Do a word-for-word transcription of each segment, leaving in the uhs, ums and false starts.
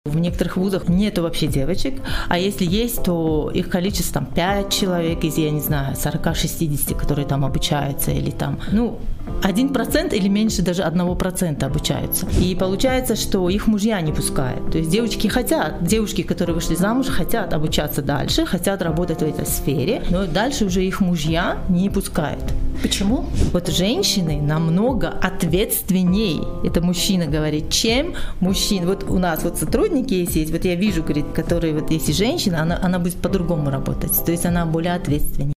В некоторых вузах нету вообще девочек, а если есть, то их количество там пять человек из, я не знаю, сорок-шестьдесят, которые там обучаются, или там, ну, один процент или меньше даже одного процента обучаются. И получается, что их мужья не пускают. То есть девочки хотят, девушки, которые вышли замуж, хотят обучаться дальше, хотят работать в этой сфере, но дальше уже их мужья не пускают. Почему? Вот женщины намного ответственней, это мужчина говорит, чем мужчина. Вот у нас вот сотрудники есть, вот я вижу, говорит, которые вот если женщина, она, она будет по-другому работать, то есть она более ответственнее.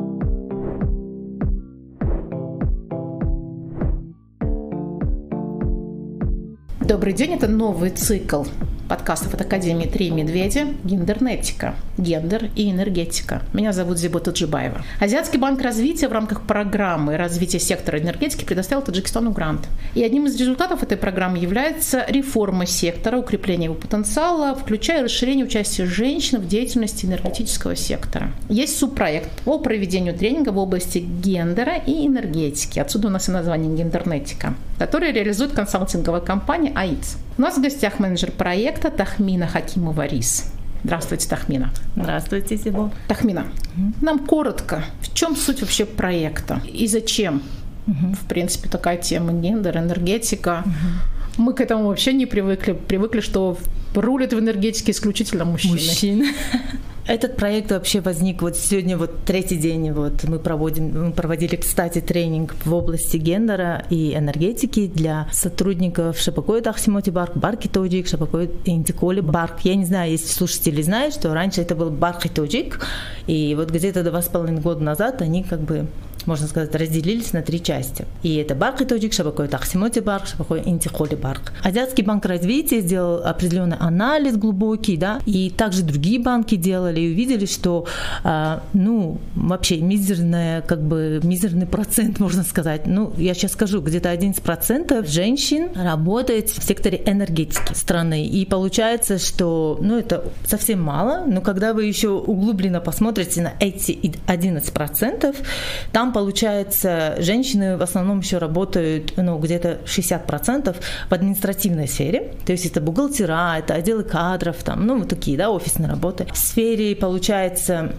Добрый день, это новый цикл подкастов от Академии «Три медведя» «Гендернетика. Гендер и энергетика». Меня зовут Зиба Таджибаева. Азиатский банк развития в рамках программы развития сектора энергетики предоставил Таджикистану грант. И одним из результатов этой программы является реформа сектора, укрепление его потенциала, включая расширение участия женщин в деятельности энергетического сектора. Есть субпроект по проведению тренинга в области гендера и энергетики. Отсюда у нас и название «Гендернетика», который реализует консалтинговая компания АИЦ. У нас в гостях менеджер проекта Тахмина Хакимова-Рис. Здравствуйте, Тахмина. Здравствуйте, Зибо. Тахмина, mm-hmm. нам коротко, в чем суть вообще проекта и зачем, mm-hmm. в принципе, такая тема гендер, энергетика. Mm-hmm. Мы к этому вообще не привыкли. Привыкли, что рулят в энергетике исключительно мужчины. Мужчины. Этот проект вообще возник вот сегодня, вот третий день, вот мы проводим, мы проводили, кстати, тренинг в области гендера и энергетики для сотрудников Шапакой Тахсимоти Барк, Барки Тоджик, Шапакой Интиколи Барк. Я не знаю, если слушатели знают, что раньше это был Барки Тоджик, и вот где-то два с половиной года назад они как бы, можно сказать, разделились на три части. И это Барки Тоджик, Шапакой Тахсимоти Барк, Шапакой Интиколи Барк. Азиатский банк развития сделал определенный анализ глубокий, да, и также другие банки делали, и увидели, что а, ну, вообще мизерная, как бы, мизерный процент, можно сказать, ну, я сейчас скажу, где-то одиннадцать процентов женщин работает в секторе энергетики страны. И получается, что, ну, это совсем мало, но когда вы еще углубленно посмотрите на эти одиннадцать процентов, там, получается, женщины в основном еще работают, ну, где-то шестьдесят процентов в административной сфере, то есть это бухгалтера, это отделы кадров, там, ну, вот такие, да, офисные работы. В сфере, получается,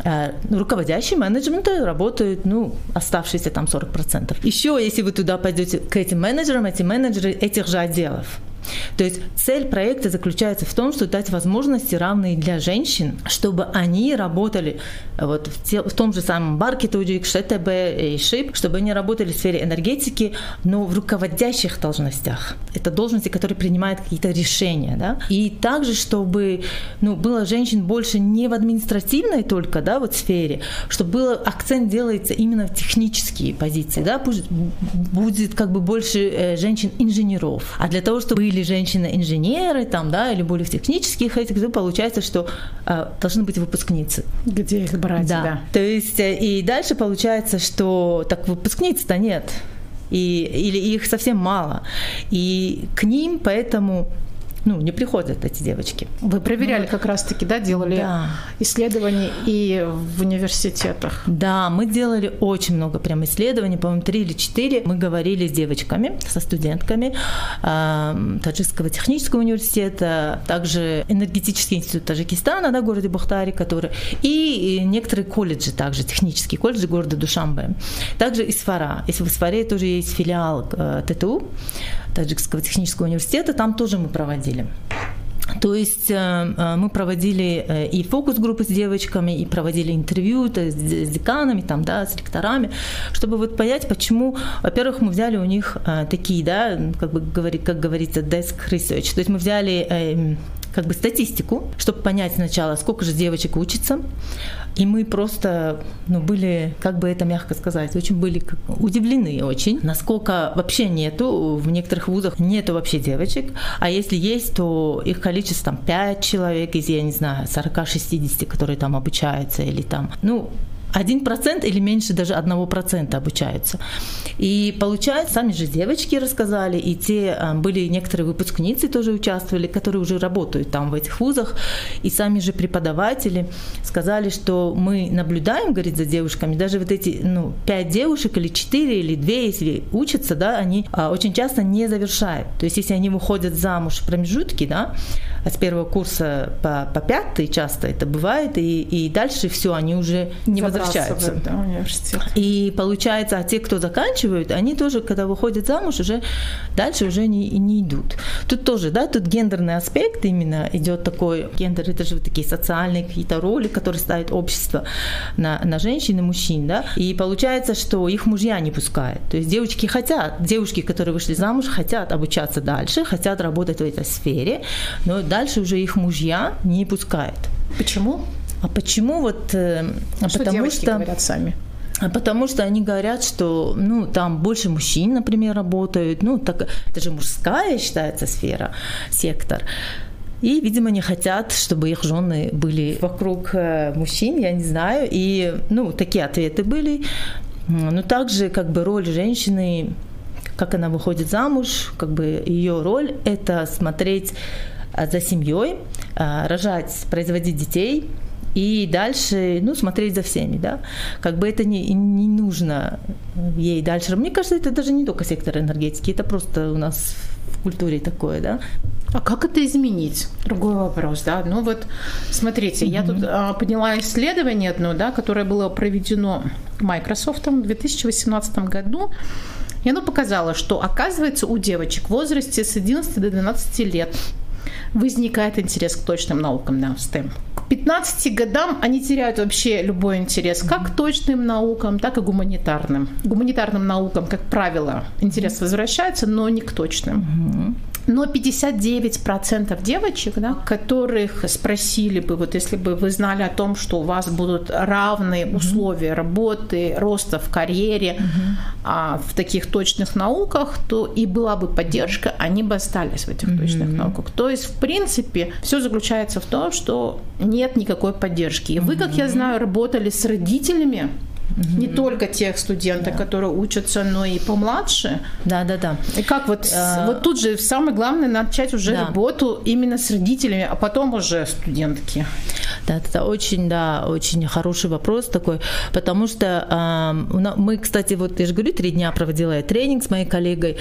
руководящие менеджменты работают, ну, оставшиеся там сорок процентов. Еще, если вы туда пойдете к этим менеджерам, эти менеджеры этих же отделов. То есть цель проекта заключается в том, что дать возможности равные для женщин, чтобы они работали вот в, те, в том же самом Барке Тоджик, ШТБ и ШИП, чтобы они работали в сфере энергетики, но в руководящих должностях. Это должности, которые принимают какие-то решения, да? И также, чтобы, ну, было женщин больше не в административной только, да, вот сфере, чтобы был акцент делается именно в технические позиции, да, пусть будет как бы больше э, женщин-инженеров. А для того, чтобы были женщины-инженеры, там, да, или более в технических этих, то получается, что э, должны быть выпускницы. Где их брать, да. да. То есть, э, и дальше получается, что так выпускниц-то нет, и, или их совсем мало. И к ним поэтому, ну, не приходят эти девочки. Вы проверяли ну, как раз-таки, да, делали да. исследования и в университетах? Да, мы делали очень много прям исследований, по-моему, три или четыре. Мы говорили с девочками, со студентками э, Таджикского технического университета, также энергетический институт Таджикистана, да, в городе Бухтари, который, и, и некоторые колледжи также, технические колледжи города Душанбе. Также ИСФАРа. Если в ИСФАРе тоже есть филиал э, ТТУ, Таджикского технического университета, там тоже мы проводили. То есть мы проводили и фокус-группы с девочками, и проводили интервью с деканами, там, да, с ректорами, чтобы вот понять, почему, во-первых, мы взяли у них такие, да, как бы говорит, как говорится, desk research, то есть мы взяли как бы статистику, чтобы понять сначала, сколько же девочек учится, и мы просто, ну, были, как бы это мягко сказать, очень были удивлены очень, насколько вообще нету, в некоторых вузах нету вообще девочек, а если есть, то их количество там пять человек из, я не знаю, сорок-шестьдесят, которые там обучаются, или там, ну, один процент или меньше даже одного процента обучаются. И получается, сами же девочки рассказали, и те были некоторые выпускницы тоже участвовали, которые уже работают там в этих вузах, и сами же преподаватели сказали, что мы наблюдаем, говорит, за девушками, даже вот эти, ну, пять девушек или четыре или две, если учатся, да, они а, очень часто не завершают. То есть если они выходят замуж в промежутке, да, с первого курса по, по пятый часто это бывает, и, и дальше все, они уже не возвращаются. Да, университет. И получается, а те, кто заканчивают, они тоже, когда выходят замуж, уже дальше уже не, не идут. Тут тоже, да, тут гендерный аспект именно идет такой, гендер, это же вот такие социальные какие-то роли, которые ставит общество на, на женщин и мужчин, да, и получается, что их мужья не пускают. То есть девочки хотят, девушки, которые вышли замуж, хотят обучаться дальше, хотят работать в этой сфере, но дальше уже их мужья не пускают. Почему? А почему вот? Что потому девочки что говорят сами? Потому что они говорят, что, ну, там больше мужчин, например, работают, ну, так, это же мужская считается сфера, сектор. И, видимо, не хотят, чтобы их жены были вокруг мужчин, я не знаю. И, ну, такие ответы были. Но также, как бы, роль женщины, как она выходит замуж, как бы ее роль – это смотреть за семьей, рожать, производить детей и дальше, ну, смотреть за всеми, да. Как бы это не, не нужно ей дальше. Мне кажется, это даже не только сектор энергетики, это просто у нас в культуре такое, да. А как это изменить? Другой вопрос, да. Ну вот, смотрите, mm-hmm. я тут а, подняла исследование одно, да, которое было проведено Microsoft в две тысячи восемнадцатом году. И оно показало, что, оказывается, у девочек в возрасте с одиннадцати до двенадцати лет возникает интерес к точным наукам, да, стэм. К пятнадцати годам они теряют вообще любой интерес как к точным наукам, так и гуманитарным. Гуманитарным наукам, как правило, интерес возвращается, но не к точным. Mm-hmm. Но пятьдесят девять процентов девочек, да, которых спросили бы, вот если бы вы знали о том, что у вас будут равные mm-hmm. условия работы, роста в карьере mm-hmm. а, в таких точных науках, то и была бы поддержка, они бы остались в этих mm-hmm. точных науках. То есть, в принципе, все заключается в том, что нет никакой поддержки. И вы, как я знаю, работали с родителями, Mm-hmm. не только тех студентов, да. которые учатся, но и помладше. Да, да, да. И как вот, uh, вот тут же самое главное начать уже да. работу именно с родителями, а потом уже студентки. Да, это очень, да, очень хороший вопрос такой, потому что э, мы, кстати, вот я же говорю, три дня проводила я тренинг с моей коллегой,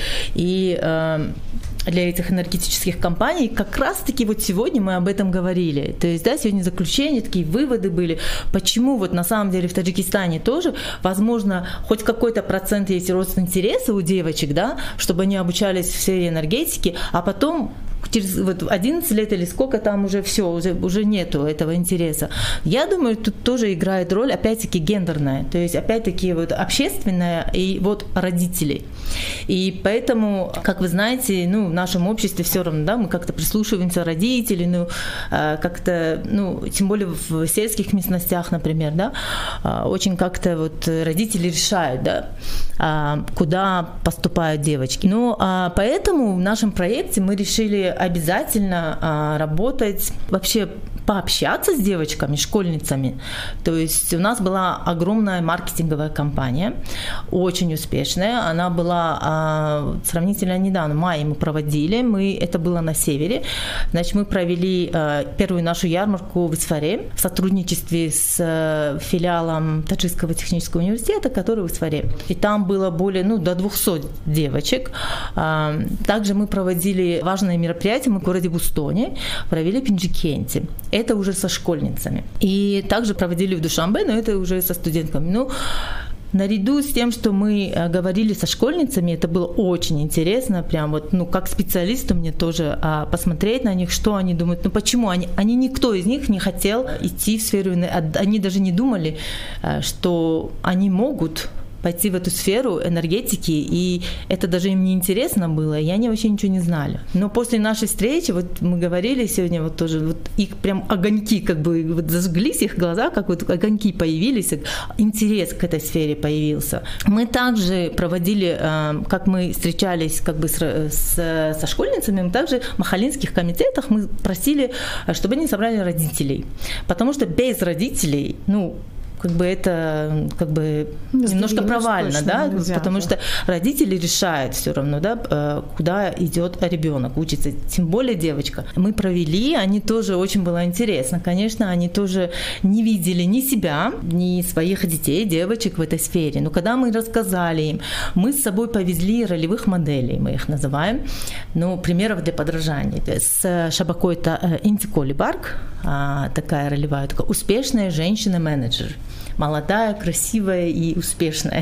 и э, для этих энергетических компаний как раз-таки вот сегодня мы об этом говорили. То есть, да, сегодня заключения, такие выводы были, почему вот на самом деле в Таджикистане тоже, возможно, хоть какой-то процент есть рост интереса у девочек, да, чтобы они обучались в сфере энергетики, а потом через вот одиннадцать лет или сколько там уже все, уже, уже нету этого интереса. Я думаю, тут тоже играет роль, опять-таки, гендерная, то есть, опять-таки, вот общественная и вот родители. И поэтому, как вы знаете, ну, в нашем обществе все равно, да, мы как-то прислушиваемся родителей, ну, как-то, ну, тем более в сельских местностях, например, да, очень как-то вот родители решают, да, куда поступают девочки. Ну, поэтому в нашем проекте мы решили обязательно а, работать, вообще пообщаться с девочками, школьницами. То есть у нас была огромная маркетинговая кампания, очень успешная. Она была а, сравнительно недавно, в мае мы проводили, мы, это было на севере. Значит, мы провели а, первую нашу ярмарку в Исфаре в сотрудничестве с а, филиалом Таджикского технического университета, который в Исфаре. И там было более, ну, до двухсот девочек. А, также мы проводили важные мероприятия, мы в городе Бустоне провели в Пинджикенте. Это уже со школьницами. И также проводили в Душанбе, но это уже со студентками. Ну, наряду с тем, что мы говорили со школьницами, это было очень интересно, прям вот, ну, как специалисту мне тоже а, посмотреть на них, что они думают, ну, почему они, они, никто из них не хотел идти в сферу, они даже не думали, что они могут пойти в эту сферу энергетики, и это даже им не интересно было, и они вообще ничего не знали. Но после нашей встречи, вот мы говорили сегодня, вот тоже, вот их прям огоньки как бы вот зажглись, их глаза, как вот огоньки появились, интерес к этой сфере появился. Мы также проводили, как мы встречались как бы с, с, со школьницами, мы также в махалинских комитетах мы просили, чтобы они собрали родителей, потому что без родителей, ну, как бы это как бы немножко провально, да, нельзя, потому да. что родители решают все равно, да, куда идет ребенок учиться, тем более девочка. Мы провели, они тоже очень было интересно, конечно, они тоже не видели ни себя, ни своих детей, девочек в этой сфере, но когда мы рассказали им, мы с собой повезли ролевых моделей, мы их называем, ну, примеров для подражания. С Шабакойта Интиколи Барк, такая ролевая, такая успешная женщина-менеджер, молодая, красивая и успешная.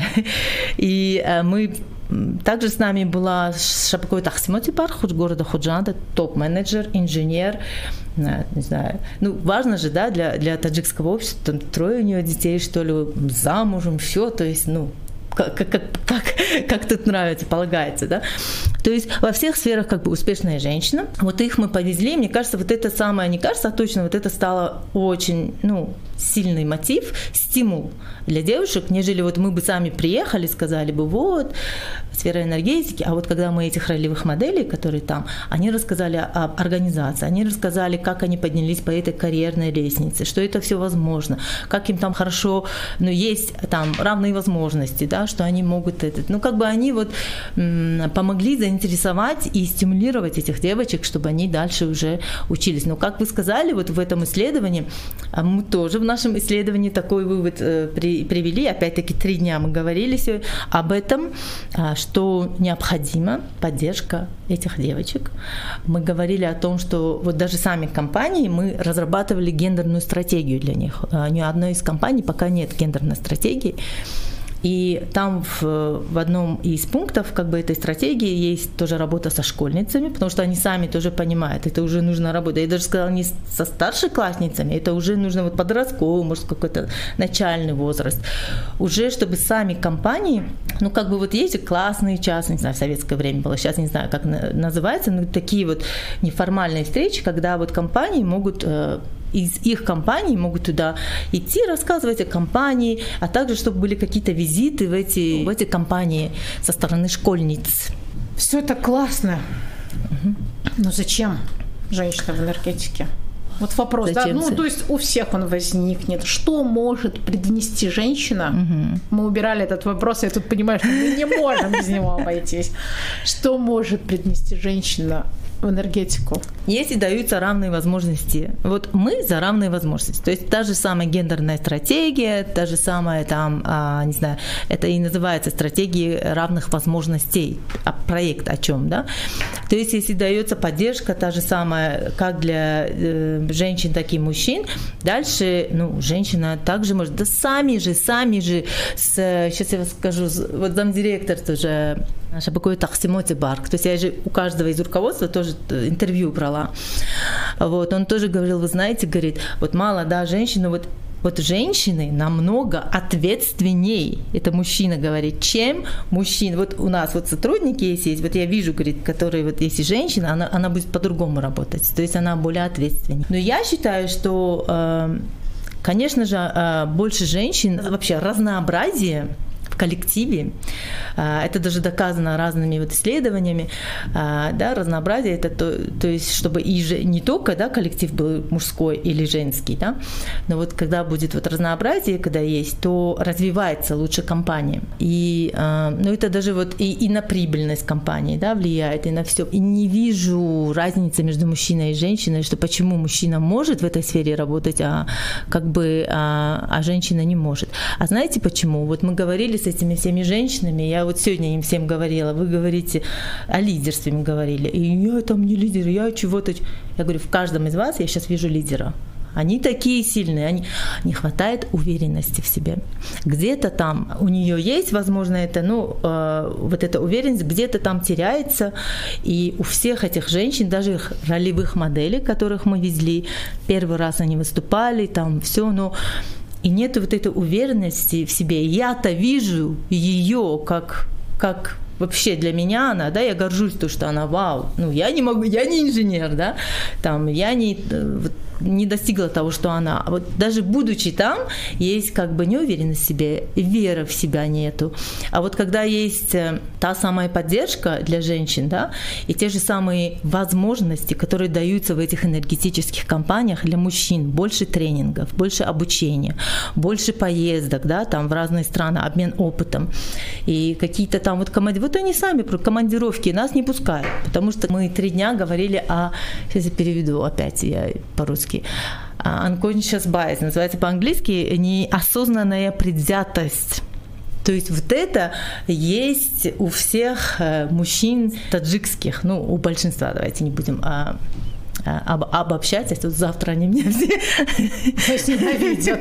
И мы также с нами была Шабакойта Ахсимоти Барк, города Худжанда, топ-менеджер, инженер, не знаю, ну, важно же, да, для, для таджикского общества, там трое у нее детей, что ли, замужем, все, то есть, ну, Как, как, как, как тут нравится, полагается, да? То есть во всех сферах как бы успешная женщина. Вот их мы повезли, мне кажется, вот это самое, не кажется, а точно вот это стало очень, ну, сильный мотив, стимул для девушек, нежели вот мы бы сами приехали, сказали бы, вот, сфера энергетики, а вот когда мы этих ролевых моделей, которые там, они рассказали об организации, они рассказали, как они поднялись по этой карьерной лестнице, что это все возможно, как им там хорошо, ну, есть там равные возможности, да, что они могут это, ну, как бы они вот м- помогли заинтересовать и стимулировать этих девочек, чтобы они дальше уже учились. Но, как вы сказали, вот в этом исследовании, мы тоже в нашем исследовании такой вывод э, при, привели, опять-таки три дня мы говорили об этом, э, что необходима поддержка этих девочек. Мы говорили о том, что вот даже сами компании, мы разрабатывали гендерную стратегию для них. Э, ни одной из компаний пока нет гендерной стратегии. И там в, в одном из пунктов как бы этой стратегии есть тоже работа со школьницами, потому что они сами тоже понимают, это уже нужно работать. Я даже сказала, не со старшеклассницами, это уже нужно вот подростковый, может, какой-то начальный возраст. Уже чтобы сами компании, ну как бы вот есть классные часы, не знаю, в советское время было, сейчас не знаю, как называется, но такие вот неформальные встречи, когда вот компании могут... из их компаний могут туда идти, рассказывать о компании, а также, чтобы были какие-то визиты в эти, в эти компании со стороны школьниц. Все это классно. Угу. Но зачем женщина в энергетике? Вот вопрос, зачем да? Ну, то есть у всех он возникнет. Что может принести женщина? Угу. Мы убирали этот вопрос, я тут понимаю, что мы не можем без него обойтись. Что может принести женщина в энергетику? Если даются равные возможности. Вот мы за равные возможности. То есть та же самая гендерная стратегия, та же самая там, а, не знаю, это и называется стратегия равных возможностей. А проект о чем, да? То есть если дается поддержка, та же самая, как для э, женщин, так и мужчин, дальше, ну, женщина также может, да сами же, сами же, с, сейчас я вам скажу, вот замдиректор тоже Шабакойта Ахсимоти Барк, то есть я же у каждого из руководства тоже интервью брала, вот, он тоже говорил, вы знаете, говорит, вот мало, да, женщины, вот Вот женщины намного ответственней, это мужчина говорит, чем мужчина. Вот у нас вот сотрудники есть, вот я вижу, говорит, которые вот если женщина, она, она будет по-другому работать, то есть она более ответственнее. Но я считаю, что, э, конечно же, э, больше женщин, вообще разнообразие в коллективе, это даже доказано разными вот исследованиями, да, разнообразие, это то, то есть, чтобы и же, не только, да, коллектив был мужской или женский, да, но вот когда будет вот разнообразие, когда есть, то развивается лучше компания. И, ну, это даже вот и, и на прибыльность компании, да, влияет, и на все. И не вижу разницы между мужчиной и женщиной, что почему мужчина может в этой сфере работать, а как бы, а, а женщина не может. А знаете почему? Вот мы говорили с этими всеми женщинами, я вот сегодня им всем говорила, вы говорите о лидерстве, мы говорили, и я там не лидер, я чего-то... Я говорю, в каждом из вас я сейчас вижу лидера. Они такие сильные, они... не хватает уверенности в себе. Где-то там у нее есть, возможно, это, ну, э, вот эта уверенность где-то там теряется, и у всех этих женщин, даже их ролевых моделей, которых мы везли, первый раз они выступали, там все, но... И нет вот этой уверенности в себе. Я-то вижу ее как, как вообще для меня она, да, я горжусь, то, что она вау. Ну, я не могу, я не инженер, да, там, я не... Вот, не достигла того, что она. Вот даже будучи там, есть как бы неуверенность в себе, веры в себя нету. А вот когда есть та самая поддержка для женщин, да, и те же самые возможности, которые даются в этих энергетических компаниях для мужчин, больше тренингов, больше обучения, больше поездок, да, там в разные страны, обмен опытом, и какие-то там вот командировки, вот они сами про командировки нас не пускают, потому что мы три дня говорили о, сейчас я переведу опять, я по-русски, unconscious bias, называется по-английски неосознанная предвзятость. То есть вот это есть у всех мужчин таджикских, ну, у большинства, давайте не будем а, а, об, обобщать, а тут завтра они меня все ненавидят.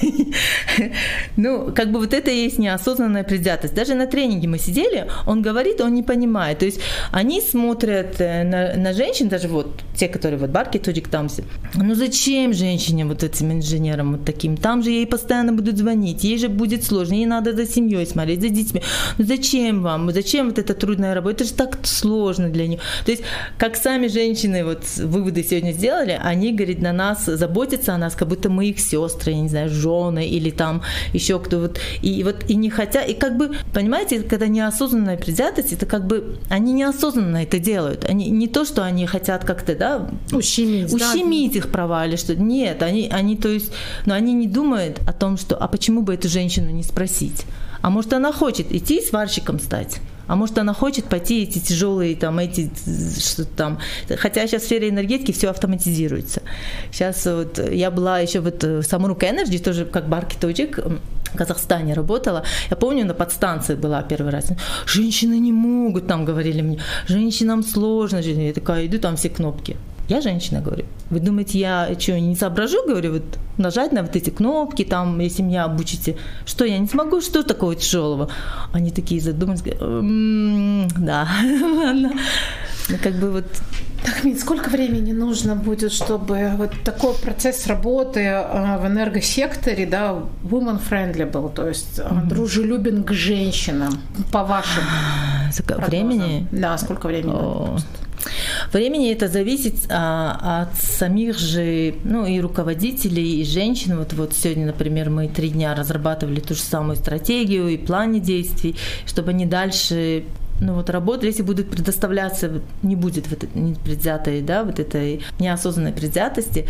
Ну, как бы вот это и есть неосознанная предвзятость. Даже на тренинге мы сидели, он говорит, он не понимает. То есть они смотрят на, на женщин, даже вот те, которые вот Барки, Тоджик, Тамси. Ну зачем женщине, вот этим инженерам вот таким? Там же ей постоянно будут звонить, ей же будет сложно, ей надо за семьей смотреть, за детьми. Ну зачем вам? Зачем вот эта трудная работа? Это же так сложно для них. То есть, как сами женщины вот выводы сегодня сделали, они, говорит, на нас заботятся о нас, как будто мы их сестры, я не знаю, жены или там еще кто вот. И вот и не хотят, и как бы, понимаете, когда неосознанная предвзятость, это как бы они неосознанно это делают. Они не то, что они хотят как-то, да, ущемить, ущемить да? их права или что. Нет, они, они, то есть, но они не думают о том, что, а почему бы эту женщину не спросить? А может, она хочет идти сварщиком стать? А может, она хочет пойти эти тяжелые, там, эти, что там. Хотя сейчас в сфере энергетики все автоматизируется. Сейчас вот я была еще вот в Самрук Энерджи, тоже как Барки Тоджик, в Казахстане работала. Я помню, на подстанции была первый раз. Женщины не могут, там говорили мне, женщинам сложно. Я такая, иду, там все кнопки. Я женщина, говорю. Вы думаете, я что, не соображу, говорю, вот нажать на вот эти кнопки, там, если меня обучите, что я не смогу, что такого тяжелого? Они такие задумались, говорят, м-м, да, ладно. Как бы вот. Так, Мин, сколько времени нужно будет, чтобы вот такой процесс работы в энергосекторе, да, woman-friendly был, то есть mm-hmm. дружелюбен к женщинам, по вашим прогнозам? Времени? Да, сколько времени О. Времени это зависит а, от самих же, ну, и руководителей, и женщин. Вот, вот сегодня, например, мы три дня разрабатывали ту же самую стратегию и плане действий, чтобы они дальше, ну, вот работали, если будут предоставляться, не будет вот предвзятой, да, вот этой неосознанной предвзятости,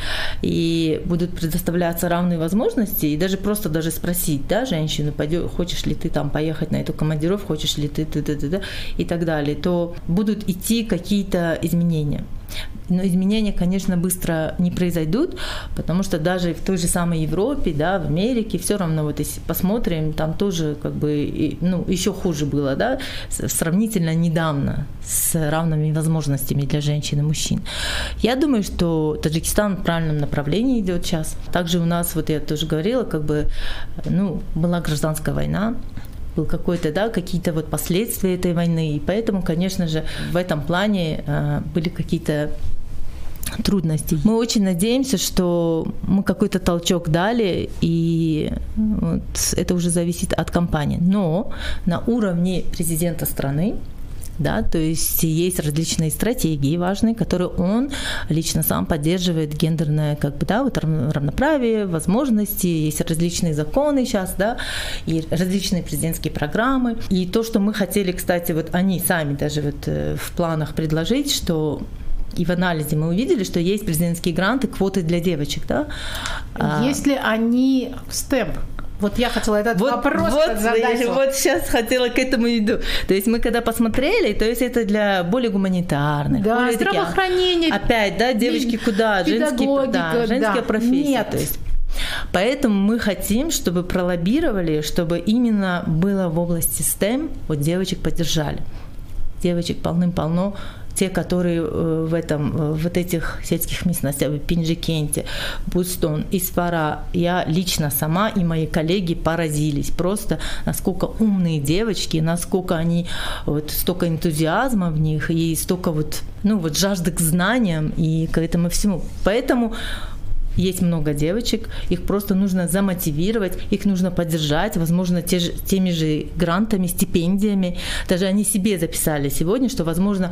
и будут предоставляться равные возможности, и даже просто даже спросить, да, женщину, пойдём, хочешь ли ты там поехать на эту командировку, хочешь ли ты, ты, ты, ты, ты, и так далее, то будут идти какие-то изменения. Но изменения, конечно, быстро не произойдут, потому что даже в той же самой Европе, да, в Америке, все равно, вот если посмотрим, там тоже как бы, ну, еще хуже было, да, сравнительно недавно, с равными возможностями для женщин и мужчин. Я думаю, что Таджикистан в правильном направлении идет сейчас. Также у нас, вот я тоже говорила, как бы, ну, была гражданская война, был какой-то, да, какие-то вот последствия этой войны, и поэтому, конечно же, в этом плане э, были какие-то трудности. Мы очень надеемся, что мы какой-то толчок дали, и вот это уже зависит от компании. Но на уровне президента страны, да, то есть есть различные стратегии важные, которые он лично сам поддерживает, гендерное, как бы, да, вот равноправие, возможности, есть различные законы сейчас, да, и различные президентские программы. И то, что мы хотели, кстати, вот они сами даже вот в планах предложить, что и в анализе мы увидели, что есть президентские гранты, квоты для девочек, да. Если они в степ. Вот я хотела этот вот, вопрос вот, задать. Я, вот сейчас хотела к этому иду. То есть мы когда посмотрели, то есть это для более гуманитарных. Да, более здравоохранение. Такие, опять, да, девочки куда? Женские, да, женские да. профессии. Нет. То есть. Поэтому мы хотим, чтобы пролоббировали, чтобы именно было в области стэм, вот девочек поддержали. Девочек полным-полно. Те, которые в, этом, в вот этих сельских местностях, в Пинджикенте, Бустон, Исфара, я лично сама и мои коллеги поразились просто, насколько умные девочки, насколько они, вот столько энтузиазма в них и столько вот, ну, вот жажды к знаниям и к этому всему. Поэтому есть много девочек, их просто нужно замотивировать, их нужно поддержать, возможно, те же, теми же грантами, стипендиями. Даже они себе записали сегодня, что, возможно,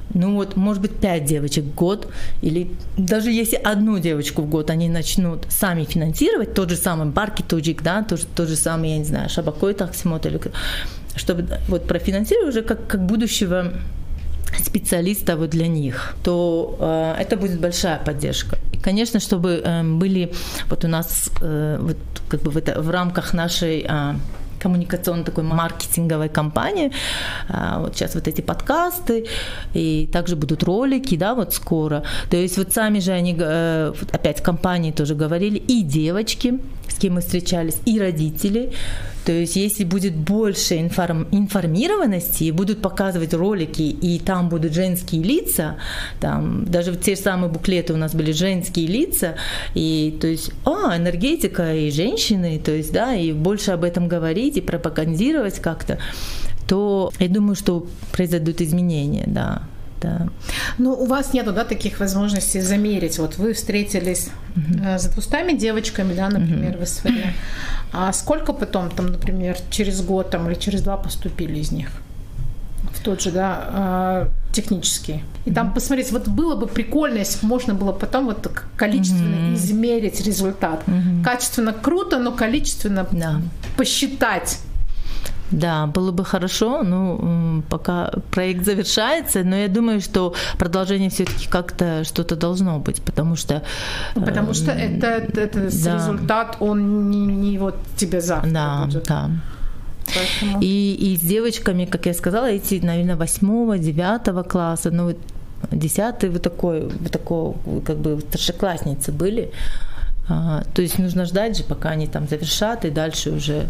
ну вот, может быть, пять девочек в год, или даже если одну девочку в год они начнут сами финансировать, тот же самый Барки Туджик, да, тот, тот же самый, я не знаю, Шабакой Таксимот, или чтобы вот профинансировать уже как, как будущего специалиста вот для них, то э, это будет большая поддержка. И, конечно, чтобы э, были вот у нас э, вот, как бы в, это, в рамках нашей э, коммуникационной такой маркетинговой кампании, э, вот сейчас вот эти подкасты, и также будут ролики, да, вот скоро. То есть вот сами же они, э, опять компании тоже говорили, и девочки, с кем мы встречались, и родители. То есть если будет больше информ- информированности, и будут показывать ролики, и там будут женские лица, там даже те же самые буклеты у нас были женские лица, и то есть, а, энергетика и женщины, то есть, да, и больше об этом говорить и пропагандировать как-то, то я думаю, что произойдут изменения, да. Да. Ну, у вас нету, да, таких возможностей замерить. Вот вы встретились uh-huh. с двумястами девочками, да, например, uh-huh. в СВД. А сколько потом, там, например, через год там, или через два поступили из них в тот же, да, технический? И uh-huh. там посмотреть, вот было бы прикольно, если бы можно было потом вот количественно uh-huh. измерить результат. Uh-huh. Качественно круто, но количественно uh-huh. посчитать. Да, было бы хорошо, ну, пока проект завершается, но я думаю, что продолжение все-таки как-то что-то должно быть, потому что... Потому что э, это, это да. результат, он не, не вот тебе завтра да, будет. Да, Поэтому... и, и с девочками, как я сказала, эти, наверное, восьмого, девятого класса, ну, десятый, вот такой, вот такой, как бы старшеклассницы были, а, то есть нужно ждать же, пока они там завершат, и дальше уже...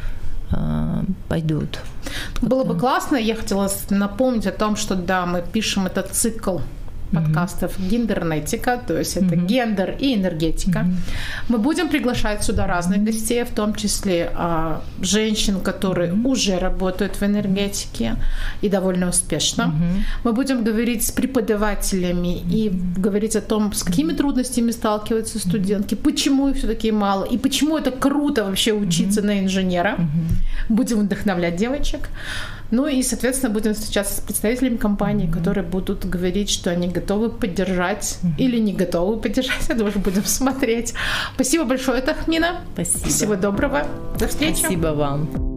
пойдут. Было бы классно. Я хотела напомнить о том, что да, мы пишем этот цикл подкастов mm-hmm. «Гендернетика», то есть это mm-hmm. гендер и энергетика. Mm-hmm. Мы будем приглашать сюда разных mm-hmm. гостей, в том числе а, женщин, которые mm-hmm. уже работают в энергетике и довольно успешно. Mm-hmm. Мы будем говорить с преподавателями mm-hmm. и говорить о том, с какими трудностями сталкиваются студентки, почему их все-таки мало, и почему это круто вообще учиться mm-hmm. на инженера. Mm-hmm. Будем вдохновлять девочек. Ну и, соответственно, будем встречаться с представителями компаний, mm-hmm. которые будут говорить, что они готовы поддержать mm-hmm. или не готовы поддержать. Это уже будем смотреть. Спасибо большое, Тахмина. Спасибо. Всего доброго. До встречи. Спасибо вам.